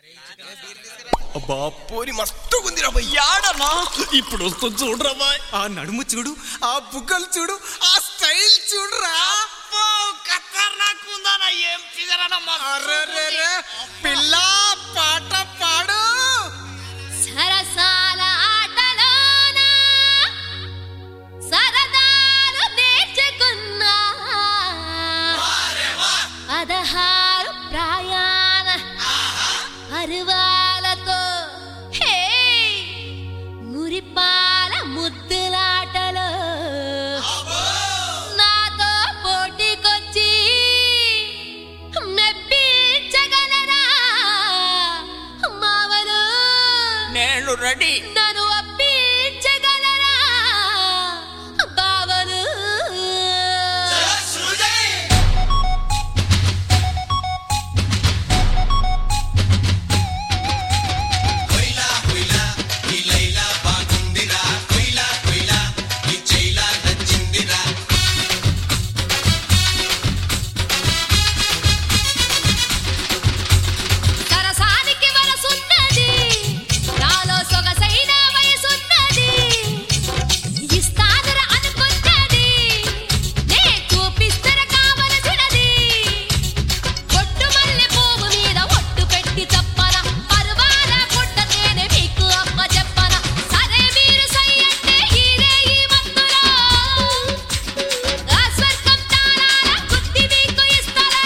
అబ్బా పోరి మస్తు ఉందిరా యాడనా ఇప్పుడు వస్తుంది చూడరా బాయ్. ఆ నడుము చూడు, ఆ బుగ్గలు చూడు, ఆ స్టైల్ చూడరా. ఏం పిల్ల పాట పాడు. సరసాల ఆటలోన సరదాలు నేర్చుకున్నా 16 ప్రాయాణ అరువాలతో హే మురిపాల ముద్దులాటలో నాతో పోటీకొచ్చి మెప్పించగలరా మావలు? నేను రెడీ. నన్ను ఒప్పించగలరా బావలు? సరసానికి వరసున్నది, నాలో సొగసైన వయసున్నది. ఇస్తానురా అనుకున్నది, నే చూపిస్తరా కావలసినది. ఒట్టు మల్లె పువ్వు మీద ఒట్టు పెట్టి చెప్పన, పరువాల పుట్ట తేనె మీకు అమ్మ చెప్పన. సరే మీరు సై అంటే ఈరే ఈ మత్తులో ఆ స్వర్గం తాళాల గుత్తి మీకు ఇస్తలే.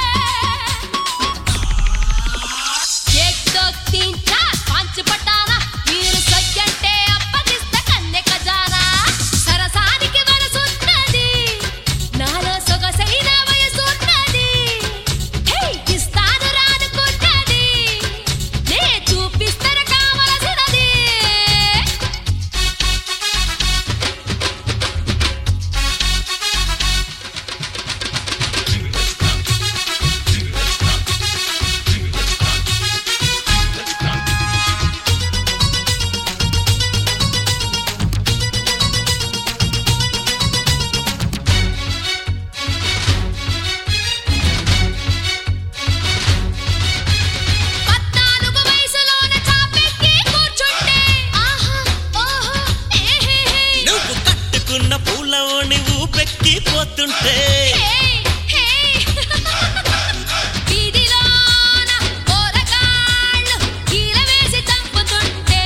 ఏక్తో తీన్ చార్ పాంచ్ పట్టానా, మీరు సయ్యంటే అప్పగిస్తా కన్నె ఖజానా. సరసానికి వరసున్నది, నాలో సొగసైన వయసున్నది. హే ఇస్తాను రానుకున్నది, నే చూపిస్తరా కావలసినది. పద్నాలుగు వయసులోన చాపెక్కి కూర్చుంటే ఆహా ఓహో ఏహే నువ్వు కట్టుకున్న పూల ఓణి ఊపెక్కి పోతుంటే హే వీధిలోన పోరగాళ్ళు కీల వేసి చంపుతుంటే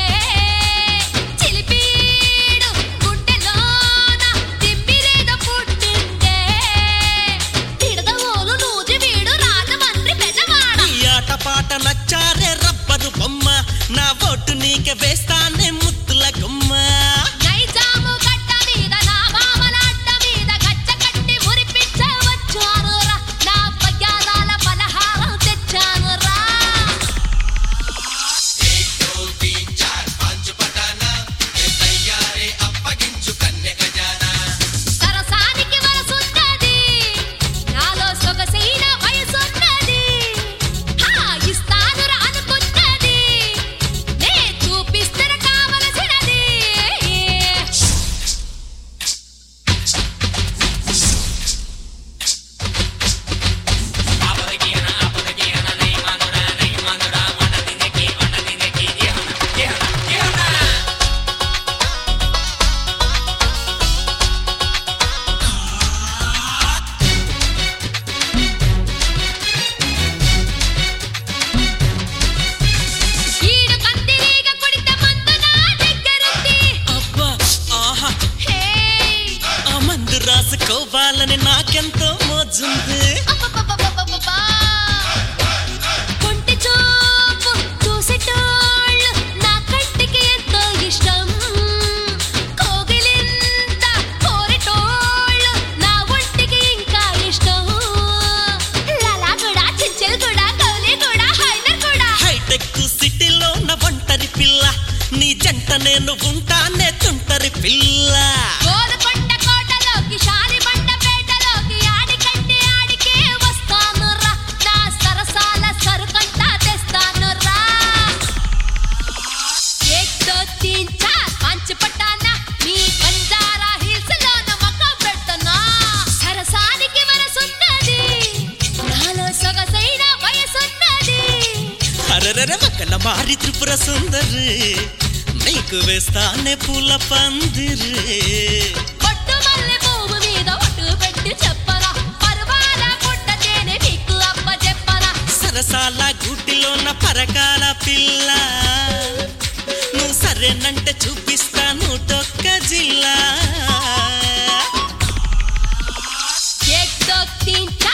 చిలిపీడు గుండెలోన తిమ్మిరేదో పుట్టింటే తిడదవోలు నూజి వీడు రాజమండ్రి పెదవాడ. నీ ఆట పాట నచ్చారే రబ్బరు బొమ్మ, నా ఓటు నీకే వేస్తానే ముద్దుల గుమ్మ. నైజాము గడ్డ మీద నా మామల అడ్డ మీద గజ్జ కట్టి మురిపించవచ్చానురా, నా పయ్యాదాల పలహారం తెచ్చానురా. సరసానికి వరసున్నది, నాలో సొగసైన వయసున్నది. హా ఇస్తానురా అనుకున్నది, నే చూపిస్తరా కావలసినది. ఈడు కందిరీగ కొడితే మందు నా దగ్గరుంది. అబ్బా ఆహా, హే ఆ మందు రాసుకోవాలని నాకెంతో మోజుంది. అబ్బబ్బబ్బబ్బబ్బబ్బా. కొంటి చూపు చూసేటోళ్ళు నా కంటికి ఎంతో ఇష్టం. కోగిలింత కోరేటోళ్ళు నా ఒంటికి ఇంకా ఇష్టం. లాలా కూడా, చించెలు కూడా, కౌలి కూడా, హైదర్ కూడా. హైటెక్ సిటీలో నా ఒంటరి పిల్ల, నీ జంట నేను ఉంటానే తుంటరి పిల్ల. గోల్కొండ కోటలోకి, శాలిబండ పేటలోకి, ఆడికంటే ఆడికే వస్తానురా, నా సరసాల సరుకంతా తెస్తానురా. ఏక్తో తీన్ చార్ పాంచ్ పట్టానా, మీ బంజారా హిల్స్ లోన మకా పెడతనా. సరసానికి వరసున్నది, నాలో సొగసైన వయసున్నది. అరెరె అరెరెరె మక్కల మారి త్రిపుర సుందరి నీకు వేస్తానే పూల పందిరి ఒట్టు మల్లె పువ్వు మీద ఒట్టు పెట్టి చెప్పనా పరువాల పుట్ట తేనె మీకు అప్ప చెప్పనా సరసాల గుడ్డిలోన పరకాల పిల్ల నువ్వు సరేనంటే చూపిస్తాను డొక్క జిల్లా एक दो तीन